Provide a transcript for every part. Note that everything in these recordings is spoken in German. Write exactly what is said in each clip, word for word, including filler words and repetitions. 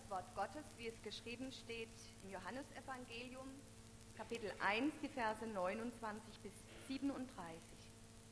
das Wort Gottes, wie es geschrieben steht im Johannesevangelium, Kapitel eins, die Verse neunundzwanzig bis siebenunddreißig.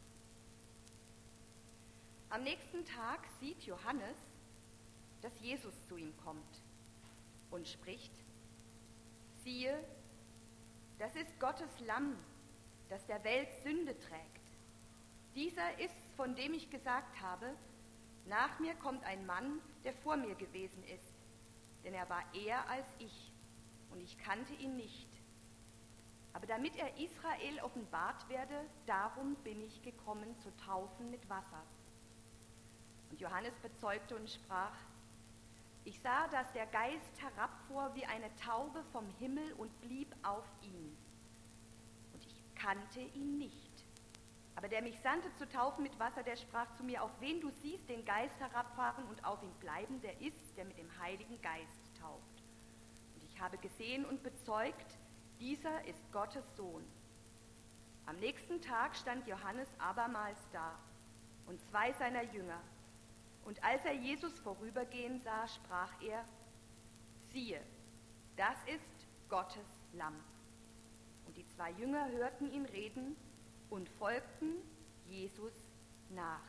Am nächsten Tag sieht Johannes, dass Jesus zu ihm kommt und spricht: Siehe, das ist Gottes Lamm, das der Welt Sünde trägt. Dieser ist's, von dem ich gesagt habe, nach mir kommt ein Mann, der vor mir gewesen ist, denn er war eher als ich, und ich kannte ihn nicht. Aber damit er Israel offenbart werde, darum bin ich gekommen, zu taufen mit Wasser. Und Johannes bezeugte und sprach: Ich sah, dass der Geist herabfuhr wie eine Taube vom Himmel und blieb auf ihn. Und ich kannte ihn nicht. Aber der mich sandte zu taufen mit Wasser, der sprach zu mir: Auf wen du siehst den Geist herabfahren und auf ihn bleiben, der ist, der mit dem Heiligen Geist tauft. Und ich habe gesehen und bezeugt, dieser ist Gottes Sohn. Am nächsten Tag stand Johannes abermals da und zwei seiner Jünger. Und als er Jesus vorübergehen sah, sprach er: Siehe, das ist Gottes Lamm. Und die zwei Jünger hörten ihn reden und folgten Jesus nach.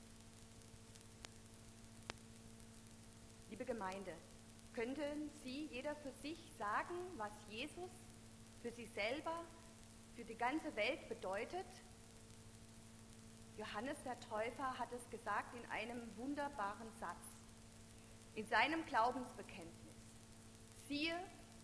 Liebe Gemeinde, könnten Sie, jeder für sich, sagen, was Jesus für Sie selber, für die ganze Welt bedeutet? Johannes der Täufer hat es gesagt in einem wunderbaren Satz, in seinem Glaubensbekenntnis: Siehe,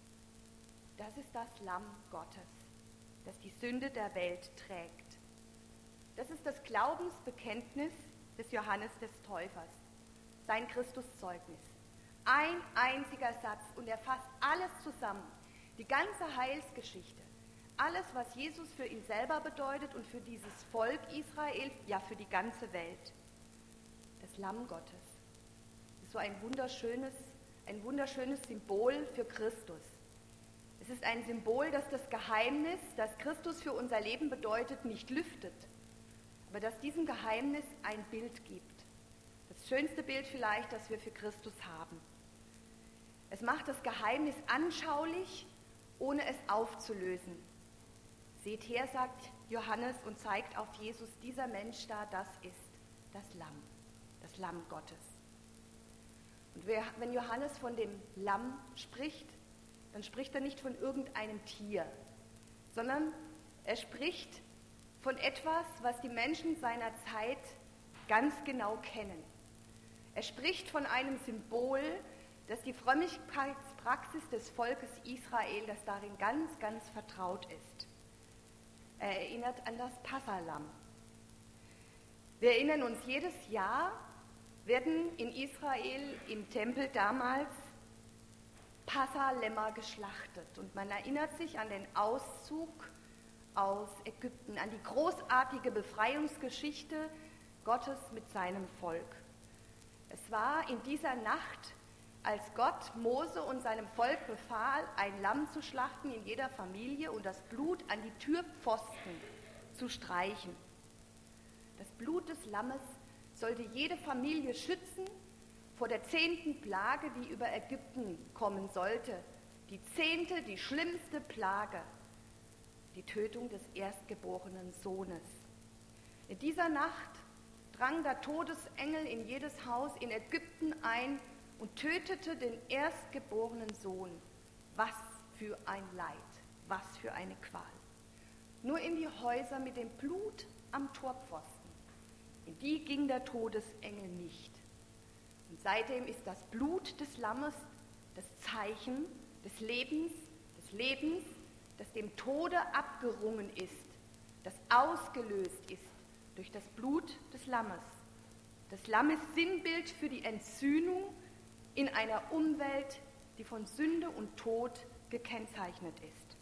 das ist das Lamm Gottes, das die Sünde der Welt trägt. Das ist das Glaubensbekenntnis des Johannes des Täufers, sein Christuszeugnis. Ein einziger Satz und er fasst alles zusammen, die ganze Heilsgeschichte, alles, was Jesus für ihn selber bedeutet und für dieses Volk Israel, ja für die ganze Welt. Das Lamm Gottes ist so ein wunderschönes, ein wunderschönes Symbol für Christus. Es ist ein Symbol, das das Geheimnis, das Christus für unser Leben bedeutet, nicht lüftet, aber das diesem Geheimnis ein Bild gibt. Das schönste Bild vielleicht, das wir für Christus haben. Es macht das Geheimnis anschaulich, ohne es aufzulösen. Seht her, sagt Johannes und zeigt auf Jesus: Dieser Mensch da, das ist das Lamm, das Lamm Gottes. Und wenn Johannes von dem Lamm spricht, dann spricht er nicht von irgendeinem Tier, sondern er spricht von etwas, was die Menschen seiner Zeit ganz genau kennen. Er spricht von einem Symbol, das die Frömmigkeitspraxis des Volkes Israel, das darin ganz, ganz vertraut ist. Er erinnert an das Passalamm. Wir erinnern uns, jedes Jahr werden in Israel im Tempel damals Passalämmer geschlachtet. Und man erinnert sich an den Auszug aus Ägypten, an die großartige Befreiungsgeschichte Gottes mit seinem Volk. Es war in dieser Nacht, als Gott Mose und seinem Volk befahl, ein Lamm zu schlachten in jeder Familie und das Blut an die Türpfosten zu streichen. Das Blut des Lammes sollte jede Familie schützen vor der zehnten Plage, die über Ägypten kommen sollte. Die zehnte, die schlimmste Plage, die Tötung des erstgeborenen Sohnes. In dieser Nacht drang der Todesengel in jedes Haus in Ägypten ein und tötete den erstgeborenen Sohn. Was für ein Leid, was für eine Qual. Nur in die Häuser mit dem Blut am Torpfosten, in die ging der Todesengel nicht. Und seitdem ist das Blut des Lammes das Zeichen des Lebens, des Lebens, das dem Tode abgerungen ist, das ausgelöst ist durch das Blut des Lammes. Das Lamm ist Sinnbild für die Entsühnung in einer Umwelt, die von Sünde und Tod gekennzeichnet ist.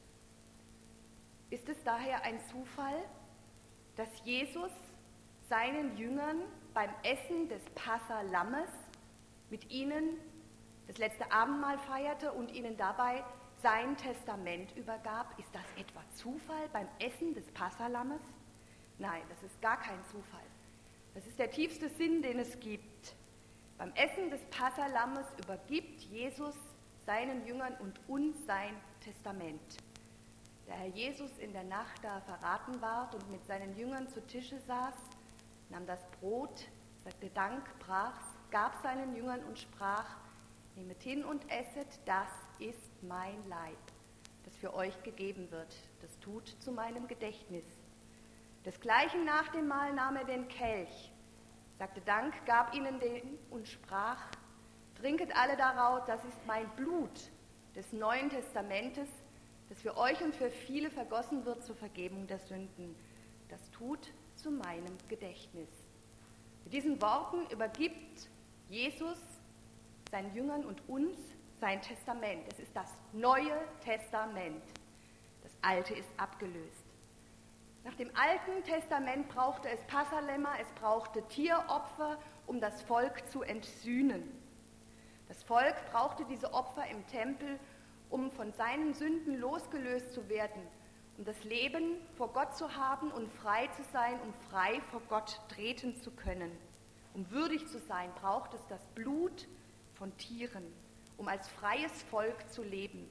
Ist es daher ein Zufall, dass Jesus seinen Jüngern beim Essen des Passalammes mit ihnen das letzte Abendmahl feierte und ihnen dabei sein Testament übergab? Ist das etwa Zufall beim Essen des Passalammes? Nein, das ist gar kein Zufall. Das ist der tiefste Sinn, den es gibt. Beim Essen des Passalammes übergibt Jesus seinen Jüngern und uns sein Testament. Da Herr Jesus in der Nacht da verraten ward und mit seinen Jüngern zu Tische saß, nahm das Brot, sagte Dank, brach's, gab seinen Jüngern und sprach: Nehmet hin und esset, das ist mein Leib, das für euch gegeben wird. Das tut zu meinem Gedächtnis. Desgleichen nach dem Mahl nahm er den Kelch, sagte Dank, gab ihnen den und sprach: Trinket alle daraus, das ist mein Blut des Neuen Testamentes, das für euch und für viele vergossen wird zur Vergebung der Sünden. Das tut zu meinem Gedächtnis. Mit diesen Worten übergibt Jesus seinen Jüngern und uns sein Testament. Es ist das Neue Testament. Das Alte ist abgelöst. Nach dem Alten Testament brauchte es Passalämmer, es brauchte Tieropfer, um das Volk zu entsühnen. Das Volk brauchte diese Opfer im Tempel, um von seinen Sünden losgelöst zu werden, um das Leben vor Gott zu haben und frei zu sein, um frei vor Gott treten zu können. Um würdig zu sein, braucht es das Blut von Tieren, um als freies Volk zu leben.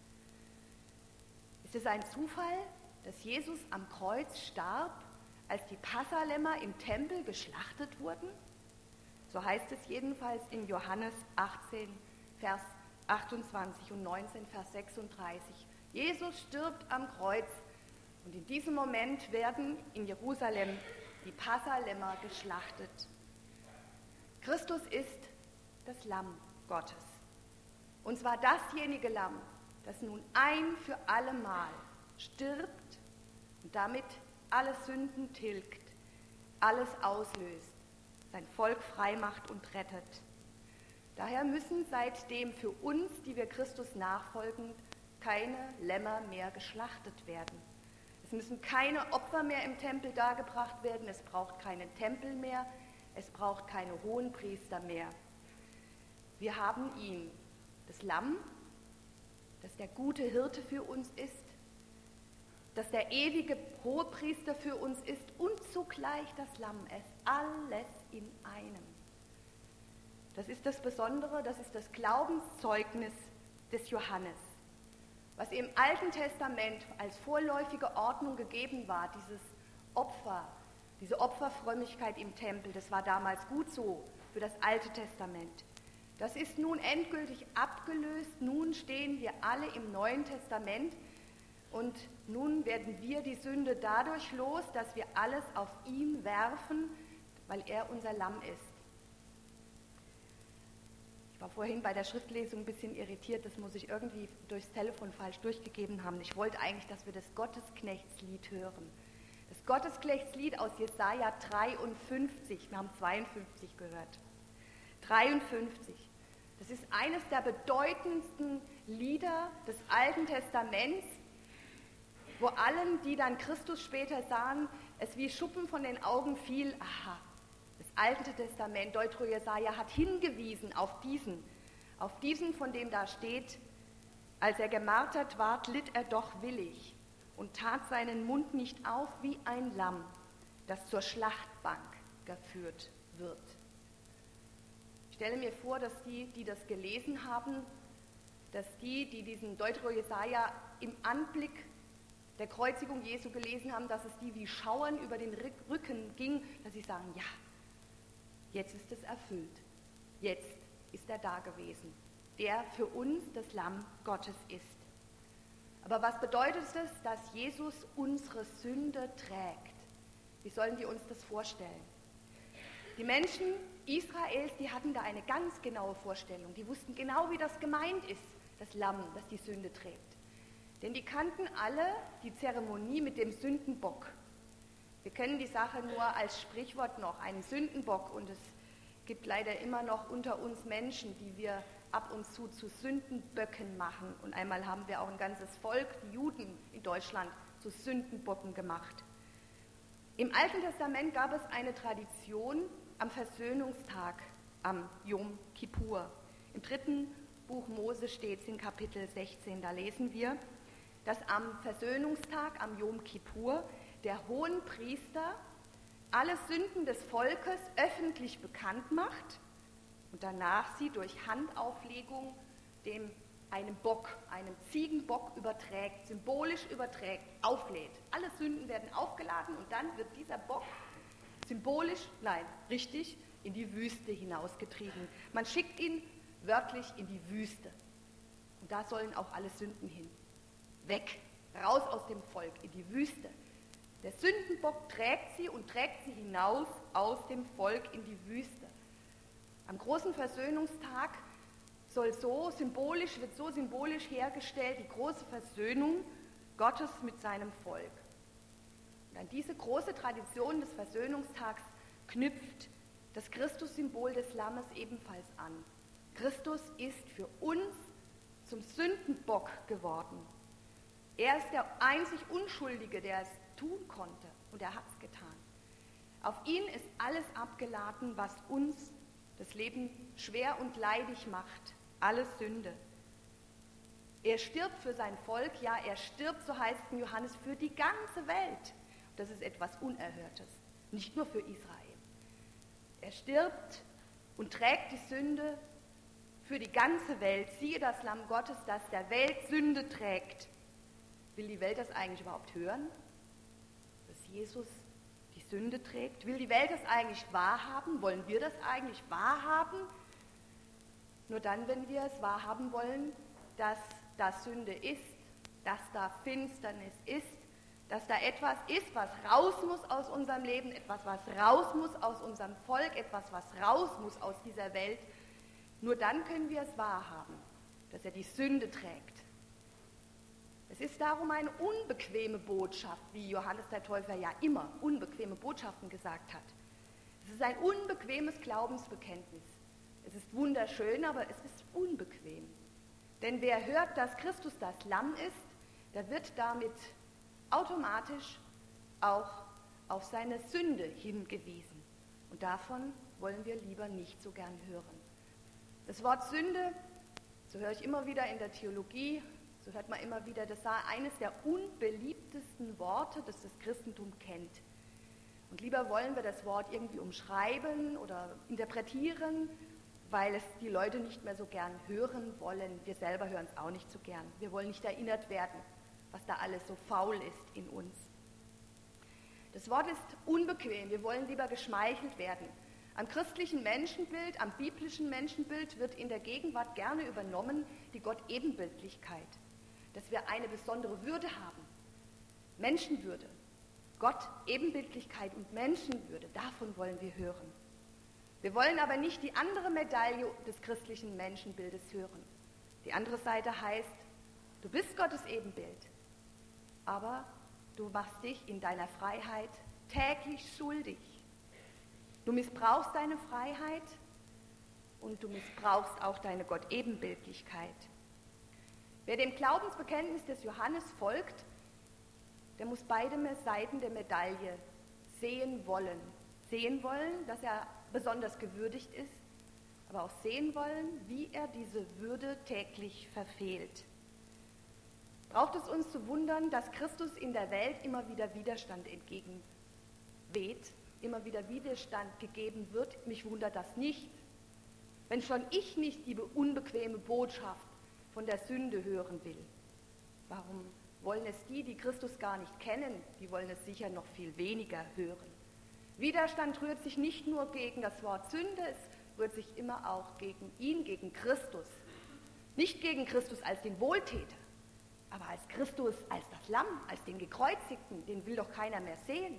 Ist es ein Zufall, dass Jesus am Kreuz starb, als die Passalämmer im Tempel geschlachtet wurden? So heißt es jedenfalls in Johannes achtzehn, Vers achtundzwanzig und neunzehn, Vers sechsunddreißig. Jesus stirbt am Kreuz und in diesem Moment werden in Jerusalem die Passalämmer geschlachtet. Christus ist das Lamm Gottes. Und zwar dasjenige Lamm, das nun ein für alle Mal stirbt und damit alle Sünden tilgt, alles auslöst, sein Volk frei macht und rettet. Daher müssen seitdem für uns, die wir Christus nachfolgen, keine Lämmer mehr geschlachtet werden. Es müssen keine Opfer mehr im Tempel dargebracht werden, es braucht keinen Tempel mehr, es braucht keine Hohenpriester mehr. Wir haben ihn, das Lamm, das der gute Hirte für uns ist, das der ewige Hohepriester für uns ist und zugleich das Lamm, es alles in einem. Das ist das Besondere, das ist das Glaubenszeugnis des Johannes. Was im Alten Testament als vorläufige Ordnung gegeben war, dieses Opfer, diese Opferfrömmigkeit im Tempel, das war damals gut so für das Alte Testament. Das ist nun endgültig abgelöst, nun stehen wir alle im Neuen Testament und nun werden wir die Sünde dadurch los, dass wir alles auf ihn werfen, weil er unser Lamm ist. Ich war vorhin bei der Schriftlesung ein bisschen irritiert, das muss ich irgendwie durchs Telefon falsch durchgegeben haben. Ich wollte eigentlich, dass wir das Gottesknechtslied hören. Das Gottesknechtslied aus Jesaja dreiundfünfzig, wir haben zweiundfünfzig gehört. dreiundfünfzig. Das ist eines der bedeutendsten Lieder des Alten Testaments, wo allen, die dann Christus später sahen, es wie Schuppen von den Augen fiel: Aha, das Alte Testament, Deutero-Jesaja, hat hingewiesen auf diesen, auf diesen, von dem da steht: Als er gemartert ward, litt er doch willig und tat seinen Mund nicht auf wie ein Lamm, das zur Schlachtbank geführt wird. Ich stelle mir vor, dass die, die das gelesen haben, dass die, die diesen Deutero-Jesaja im Anblick der Kreuzigung Jesu gelesen haben, dass es die wie Schauern über den Rücken ging, dass sie sagen: Ja, jetzt ist es erfüllt. Jetzt ist er da gewesen, der für uns das Lamm Gottes ist. Aber was bedeutet es, dass Jesus unsere Sünde trägt? Wie sollen wir uns das vorstellen? Die Menschen Israels, die hatten da eine ganz genaue Vorstellung. Die wussten genau, wie das gemeint ist, das Lamm, das die Sünde trägt. Denn die kannten alle die Zeremonie mit dem Sündenbock. Wir kennen die Sache nur als Sprichwort noch, einen Sündenbock. Und es gibt leider immer noch unter uns Menschen, die wir ab und zu zu Sündenböcken machen. Und einmal haben wir auch ein ganzes Volk, die Juden in Deutschland, zu Sündenbocken gemacht. Im Alten Testament gab es eine Tradition am Versöhnungstag, am Jom Kippur. Im dritten Buch Mose steht es in Kapitel sechzehn, da lesen wir, dass am Versöhnungstag, am Jom Kippur, der Hohenpriester alle Sünden des Volkes öffentlich bekannt macht und danach sie durch Handauflegung dem einem Bock, einem Ziegenbock überträgt, symbolisch überträgt, auflädt. Alle Sünden werden aufgeladen und dann wird dieser Bock symbolisch, nein, richtig, in die Wüste hinausgetrieben. Man schickt ihn wörtlich in die Wüste. Und da sollen auch alle Sünden hin. Weg, raus aus dem Volk, in die Wüste. Der Sündenbock trägt sie und trägt sie hinaus aus dem Volk in die Wüste. Am großen Versöhnungstag soll so symbolisch, wird so symbolisch hergestellt, die große Versöhnung Gottes mit seinem Volk. Und an diese große Tradition des Versöhnungstags knüpft das Christus-Symbol des Lammes ebenfalls an. Christus ist für uns zum Sündenbock geworden. Er ist der einzig Unschuldige, der es tun konnte, und er hat es getan. Auf ihn ist alles abgeladen, was uns das Leben schwer und leidig macht, alles Sünde. Er stirbt für sein Volk, ja, er stirbt, so heißt es in Johannes, für die ganze Welt. Das ist etwas Unerhörtes, nicht nur für Israel. Er stirbt und trägt die Sünde für die ganze Welt. Siehe das Lamm Gottes, das der Welt Sünde trägt. Will die Welt das eigentlich überhaupt hören, dass Jesus die Sünde trägt? Will die Welt das eigentlich wahrhaben? Wollen wir das eigentlich wahrhaben? Nur dann, wenn wir es wahrhaben wollen, dass das Sünde ist, dass da Finsternis ist, dass da etwas ist, was raus muss aus unserem Leben, etwas, was raus muss aus unserem Volk, etwas, was raus muss aus dieser Welt. Nur dann können wir es wahrhaben, dass er die Sünde trägt. Es ist darum eine unbequeme Botschaft, wie Johannes der Täufer ja immer unbequeme Botschaften gesagt hat. Es ist ein unbequemes Glaubensbekenntnis. Es ist wunderschön, aber es ist unbequem. Denn wer hört, dass Christus das Lamm ist, der wird damit automatisch auch auf seine Sünde hingewiesen. Und davon wollen wir lieber nicht so gern hören. Das Wort Sünde, so höre ich immer wieder in der Theologie, so hört man immer wieder, das sei eines der unbeliebtesten Worte, das das Christentum kennt. Und lieber wollen wir das Wort irgendwie umschreiben oder interpretieren, weil es die Leute nicht mehr so gern hören wollen. Wir selber hören es auch nicht so gern. Wir wollen nicht erinnert werden, was da alles so faul ist in uns. Das Wort ist unbequem. Wir wollen lieber geschmeichelt werden. Am christlichen Menschenbild, am biblischen Menschenbild wird in der Gegenwart gerne übernommen die Gott-Ebenbildlichkeit, dass wir eine besondere Würde haben. Menschenwürde, Gott-Ebenbildlichkeit und Menschenwürde, davon wollen wir hören. Wir wollen aber nicht die andere Medaille des christlichen Menschenbildes hören. Die andere Seite heißt, du bist Gottes Ebenbild, aber du machst dich in deiner Freiheit täglich schuldig. Du missbrauchst deine Freiheit und du missbrauchst auch deine Gott-Ebenbildlichkeit. Wer dem Glaubensbekenntnis des Johannes folgt, der muss beide Seiten der Medaille sehen wollen. Sehen wollen, dass er besonders gewürdigt ist, aber auch sehen wollen, wie er diese Würde täglich verfehlt. Braucht es uns zu wundern, dass Christus in der Welt immer wieder Widerstand entgegenweht, immer wieder Widerstand gegeben wird? Mich wundert das nicht. Wenn schon ich nicht die unbequeme Botschaft von der Sünde hören will, warum wollen es die, die Christus gar nicht kennen, die wollen es sicher noch viel weniger hören. Widerstand rührt sich nicht nur gegen das Wort Sünde, es rührt sich immer auch gegen ihn, gegen Christus. Nicht gegen Christus als den Wohltäter, aber als Christus, als das Lamm, als den Gekreuzigten, den will doch keiner mehr sehen.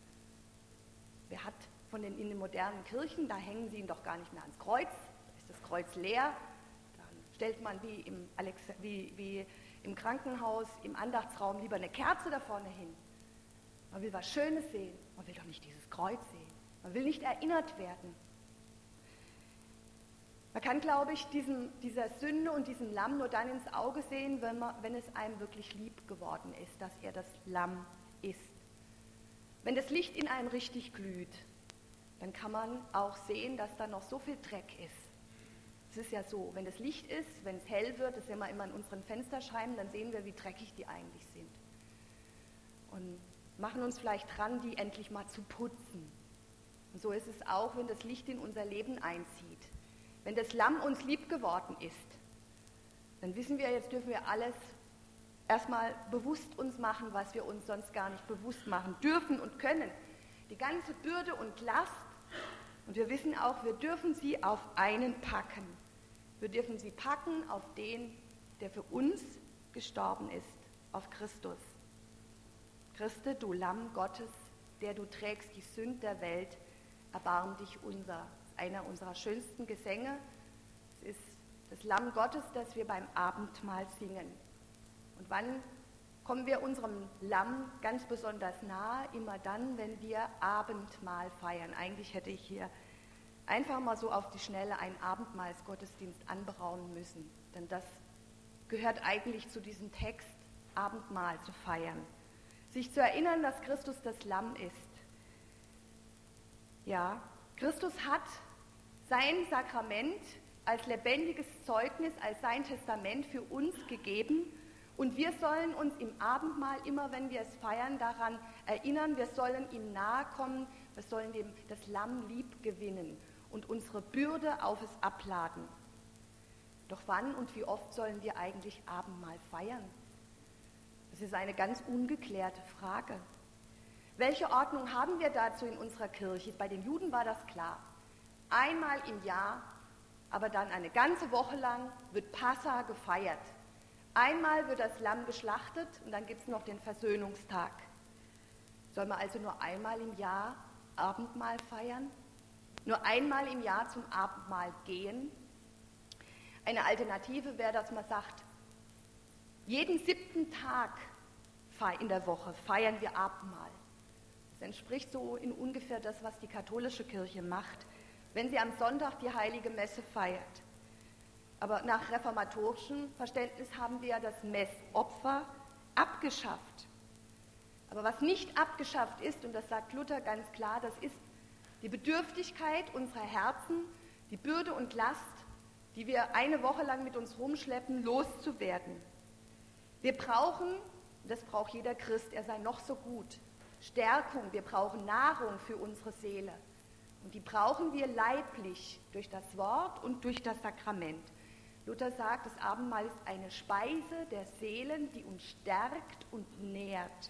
Wer hat von den in den modernen Kirchen, da hängen sie ihn doch gar nicht mehr ans Kreuz, da ist das Kreuz leer, dann stellt man wie im, Alex, wie, wie im Krankenhaus, im Andachtsraum lieber eine Kerze da vorne hin. Man will was Schönes sehen, man will doch nicht dieses Kreuz sehen, man will nicht erinnert werden. Man kann, glaube ich, diesem, dieser Sünde und diesem Lamm nur dann ins Auge sehen, wenn, man, wenn es einem wirklich lieb geworden ist, dass er das Lamm ist. Wenn das Licht in einem richtig glüht, dann kann man auch sehen, dass da noch so viel Dreck ist. Es ist ja so, wenn das Licht ist, wenn es hell wird, das sehen wir immer an unseren Fensterscheiben, dann sehen wir, wie dreckig die eigentlich sind. Und machen uns vielleicht dran, die endlich mal zu putzen. Und so ist es auch, wenn das Licht in unser Leben einzieht. Wenn das Lamm uns lieb geworden ist, dann wissen wir, jetzt dürfen wir alles erstmal bewusst uns machen, was wir uns sonst gar nicht bewusst machen dürfen und können. Die ganze Bürde und Last. Und wir wissen auch, wir dürfen sie auf einen packen. Wir dürfen sie packen auf den, der für uns gestorben ist, auf Christus. Christe, du Lamm Gottes, der du trägst die Sünd der Welt, erbarm dich unser. Das ist einer unserer schönsten Gesänge. Es ist das Lamm Gottes, das wir beim Abendmahl singen. Und wann kommen wir unserem Lamm ganz besonders nahe? Immer dann, wenn wir Abendmahl feiern. Eigentlich hätte ich hier einfach mal so auf die Schnelle einen Abendmahlsgottesdienst anberaumen müssen. Denn das gehört eigentlich zu diesem Text, Abendmahl zu feiern. Sich zu erinnern, dass Christus das Lamm ist. Ja, Christus hat sein Sakrament als lebendiges Zeugnis, als sein Testament für uns gegeben. Und wir sollen uns im Abendmahl, immer wenn wir es feiern, daran erinnern, wir sollen ihm nahe kommen, wir sollen dem, das Lamm lieb gewinnen und unsere Bürde auf es abladen. Doch wann und wie oft sollen wir eigentlich Abendmahl feiern? Das ist eine ganz ungeklärte Frage. Welche Ordnung haben wir dazu in unserer Kirche? Bei den Juden war das klar. Einmal im Jahr, aber dann eine ganze Woche lang wird Passa gefeiert. Einmal wird das Lamm geschlachtet und dann gibt es noch den Versöhnungstag. Soll man also nur einmal im Jahr Abendmahl feiern? Nur einmal im Jahr zum Abendmahl gehen? Eine Alternative wäre, dass man sagt, jeden siebten Tag in der Woche feiern wir Abendmahl. Das entspricht so in ungefähr das, was die katholische Kirche macht, wenn sie am Sonntag die heilige Messe feiert. Aber nach reformatorischem Verständnis haben wir ja das Messopfer abgeschafft. Aber was nicht abgeschafft ist, und das sagt Luther ganz klar, das ist die Bedürftigkeit unserer Herzen, die Bürde und Last, die wir eine Woche lang mit uns rumschleppen, loszuwerden. Wir brauchen, das braucht jeder Christ, er sei noch so gut, Stärkung, wir brauchen Nahrung für unsere Seele. Und die brauchen wir leiblich durch das Wort und durch das Sakrament. Luther sagt, das Abendmahl ist eine Speise der Seelen, die uns stärkt und nährt.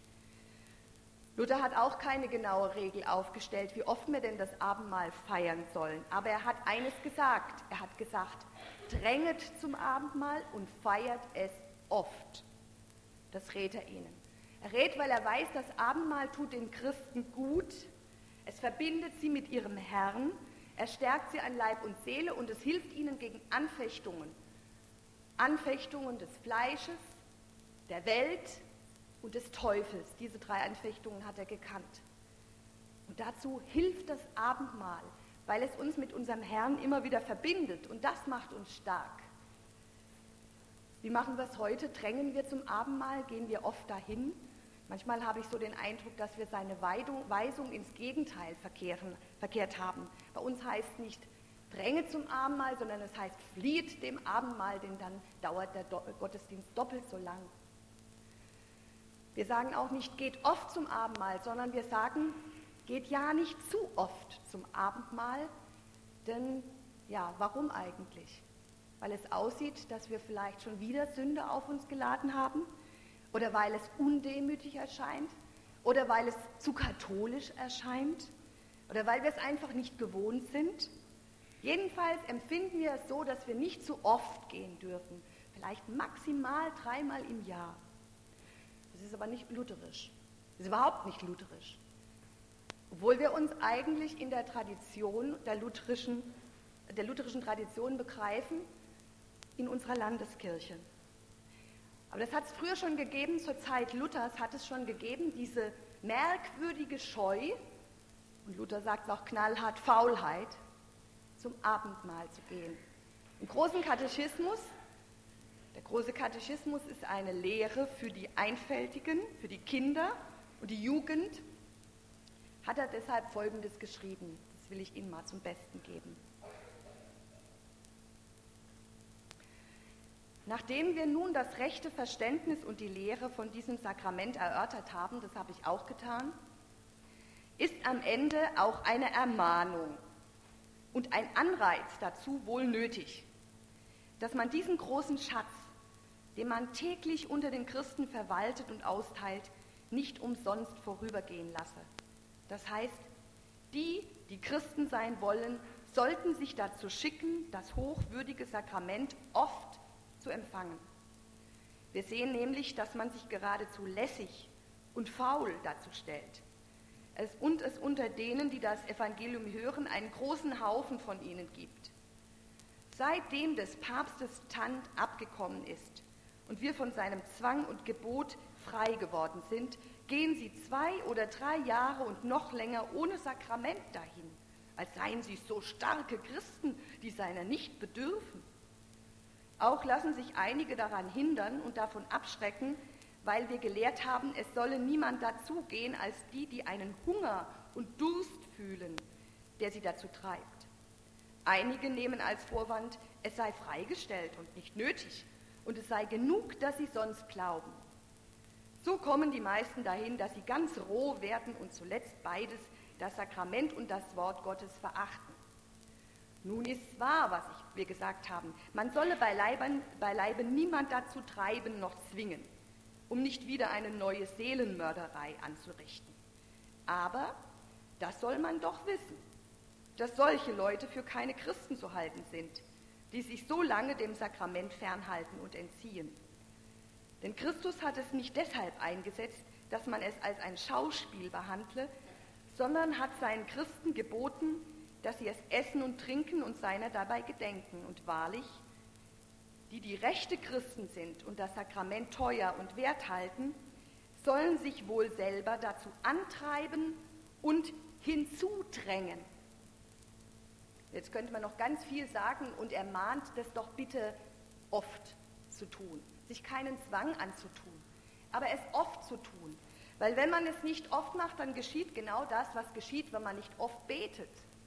Luther hat auch keine genaue Regel aufgestellt, wie oft wir denn das Abendmahl feiern sollen. Aber er hat eines gesagt. Er hat gesagt, dränget zum Abendmahl und feiert es oft. Das rät er ihnen. Er rät, weil er weiß, das Abendmahl tut den Christen gut. Es verbindet sie mit ihrem Herrn. Er stärkt sie an Leib und Seele und es hilft ihnen gegen Anfechtungen. Anfechtungen des Fleisches, der Welt und des Teufels. Diese drei Anfechtungen hat er gekannt. Und dazu hilft das Abendmahl, weil es uns mit unserem Herrn immer wieder verbindet und das macht uns stark. Wie machen wir es heute? Drängen wir zum Abendmahl? Gehen wir oft dahin? Manchmal habe ich so den Eindruck, dass wir seine Weisung ins Gegenteil verkehren, verkehrt haben. Bei uns heißt nicht dränge zum Abendmahl, sondern es heißt flieht dem Abendmahl, denn dann dauert der Gottesdienst doppelt so lang. Wir sagen auch nicht geht oft zum Abendmahl, sondern wir sagen geht ja nicht zu oft zum Abendmahl, denn ja, warum eigentlich? Weil es aussieht, dass wir vielleicht schon wieder Sünde auf uns geladen haben oder weil es undemütig erscheint oder weil es zu katholisch erscheint oder weil wir es einfach nicht gewohnt sind. Jedenfalls empfinden wir es so, dass wir nicht zu oft gehen dürfen, vielleicht maximal dreimal im Jahr. Das ist aber nicht lutherisch, das ist überhaupt nicht lutherisch, obwohl wir uns eigentlich in der Tradition, der lutherischen, der lutherischen Tradition begreifen, in unserer Landeskirche. Aber das hat es früher schon gegeben, zur Zeit Luthers hat es schon gegeben, diese merkwürdige Scheu, und Luther sagt es auch knallhart, Faulheit, zum Abendmahl zu gehen. Im großen Katechismus, der große Katechismus ist eine Lehre für die Einfältigen, für die Kinder und die Jugend, hat er deshalb Folgendes geschrieben, das will ich Ihnen mal zum Besten geben. Nachdem wir nun das rechte Verständnis und die Lehre von diesem Sakrament erörtert haben, das habe ich auch getan, ist am Ende auch eine Ermahnung. und ein Anreiz dazu wohl nötig, dass man diesen großen Schatz, den man täglich unter den Christen verwaltet und austeilt, nicht umsonst vorübergehen lasse. Das heißt, die, die Christen sein wollen, sollten sich dazu schicken, das hochwürdige Sakrament oft zu empfangen. Wir sehen nämlich, dass man sich geradezu lässig und faul dazu stellt. Es, und es unter denen, die das Evangelium hören, einen großen Haufen von ihnen gibt. Seitdem des Papstes Tand abgekommen ist und wir von seinem Zwang und Gebot frei geworden sind, gehen sie zwei oder drei Jahre und noch länger ohne Sakrament dahin, als seien sie so starke Christen, die seiner nicht bedürfen. Auch lassen sich einige daran hindern und davon abschrecken, weil wir gelehrt haben, es solle niemand dazugehen als die, die einen Hunger und Durst fühlen, der sie dazu treibt. Einige nehmen als Vorwand, es sei freigestellt und nicht nötig und es sei genug, dass sie sonst glauben. So kommen die meisten dahin, dass sie ganz roh werden und zuletzt beides, das Sakrament und das Wort Gottes, verachten. Nun ist wahr, was ich, wir gesagt haben, man solle beileibe, beileibe niemand dazu treiben noch zwingen, um nicht wieder eine neue Seelenmörderei anzurichten. Aber das soll man doch wissen, dass solche Leute für keine Christen zu halten sind, die sich so lange dem Sakrament fernhalten und entziehen. Denn Christus hat es nicht deshalb eingesetzt, dass man es als ein Schauspiel behandle, sondern hat seinen Christen geboten, dass sie es essen und trinken und seiner dabei gedenken. Und wahrlich, die, die rechte Christen sind und das Sakrament teuer und wert halten, sollen sich wohl selber dazu antreiben und hinzudrängen. Jetzt könnte man noch ganz viel sagen und ermahnt, das doch bitte oft zu tun, sich keinen Zwang anzutun, aber es oft zu tun. Weil wenn man es nicht oft macht, dann geschieht genau das, was geschieht, wenn man nicht oft betet.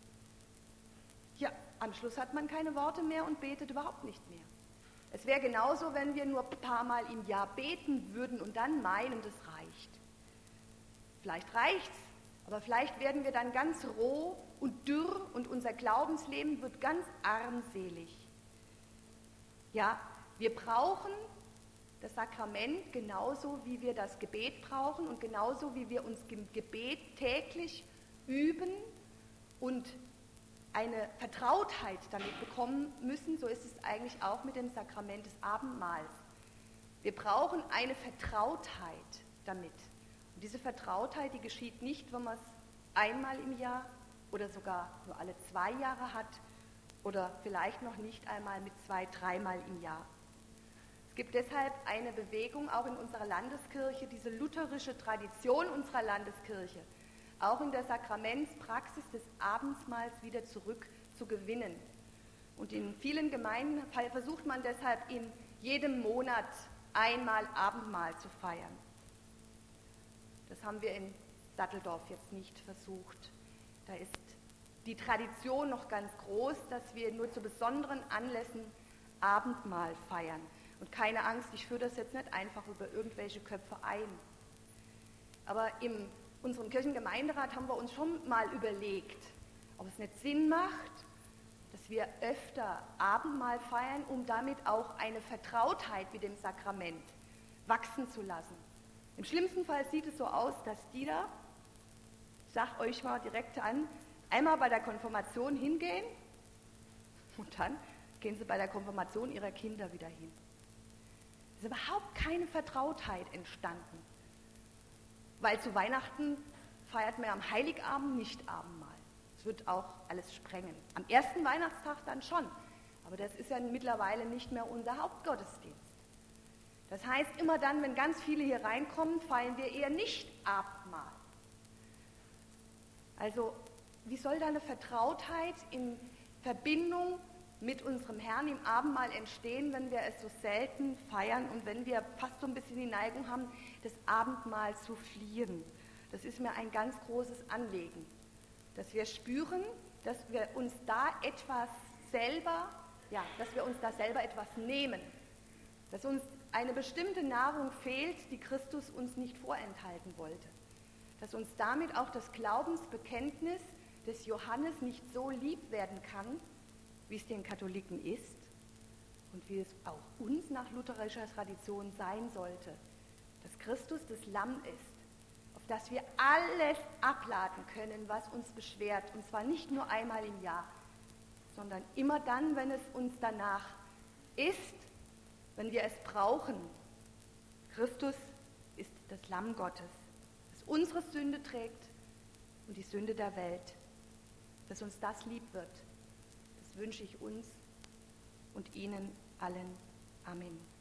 Ja, am Schluss hat man keine Worte mehr und betet überhaupt nicht mehr. Es wäre genauso, wenn wir nur ein paar Mal im Jahr beten würden und dann meinen, das reicht. Vielleicht reicht's, aber vielleicht werden wir dann ganz roh und dürr und unser Glaubensleben wird ganz armselig. Ja, wir brauchen das Sakrament genauso, wie wir das Gebet brauchen und genauso, wie wir uns im Gebet täglich üben und eine Vertrautheit damit bekommen müssen, so ist es eigentlich auch mit dem Sakrament des Abendmahls. Wir brauchen eine Vertrautheit damit. Und diese Vertrautheit, die geschieht nicht, wenn man es einmal im Jahr oder sogar nur alle zwei Jahre hat oder vielleicht noch nicht einmal mit zwei, dreimal im Jahr. Es gibt deshalb eine Bewegung auch in unserer Landeskirche, diese lutherische Tradition unserer Landeskirche, auch in der Sakramentspraxis des Abendmahls wieder zurückzugewinnen. Und in vielen Gemeinden versucht man deshalb in jedem Monat einmal Abendmahl zu feiern. Das haben wir in Satteldorf jetzt nicht versucht. Da ist die Tradition noch ganz groß, dass wir nur zu besonderen Anlässen Abendmahl feiern. Und keine Angst, ich führe das jetzt nicht einfach über irgendwelche Köpfe ein. Aber in unserem Kirchengemeinderat haben wir uns schon mal überlegt, ob es nicht Sinn macht, dass wir öfter Abendmahl feiern, um damit auch eine Vertrautheit mit dem Sakrament wachsen zu lassen. Im schlimmsten Fall sieht es so aus, dass die da, ich sag euch mal direkt an, einmal bei der Konfirmation hingehen und dann gehen sie bei der Konfirmation ihrer Kinder wieder hin. Es ist überhaupt keine Vertrautheit entstanden, weil zu Weihnachten feiert man am Heiligabend nicht Abendmahl. Es wird auch alles sprengen. Am ersten Weihnachtstag dann schon, aber das ist ja mittlerweile nicht mehr unser Hauptgottesdienst. Das heißt, immer dann, wenn ganz viele hier reinkommen, feiern wir eher nicht Abendmahl. Also, wie soll da eine Vertrautheit in Verbindung mit unserem Herrn im Abendmahl entstehen, wenn wir es so selten feiern und wenn wir fast so ein bisschen die Neigung haben, das Abendmahl zu fliehen? Das ist mir ein ganz großes Anliegen, dass wir spüren, dass wir uns da etwas selber, ja, dass wir uns da selber etwas nehmen, dass uns eine bestimmte Nahrung fehlt, die Christus uns nicht vorenthalten wollte, dass uns damit auch das Glaubensbekenntnis, des Johannes nicht so lieb werden kann, wie es den Katholiken ist und wie es auch uns nach lutherischer Tradition sein sollte, dass Christus das Lamm ist, auf das wir alles abladen können, was uns beschwert, und zwar nicht nur einmal im Jahr, sondern immer dann, wenn es uns danach ist, wenn wir es brauchen. Christus ist das Lamm Gottes, das unsere Sünde trägt und die Sünde der Welt. Dass uns das lieb wird, das wünsche ich uns und Ihnen allen. Amen.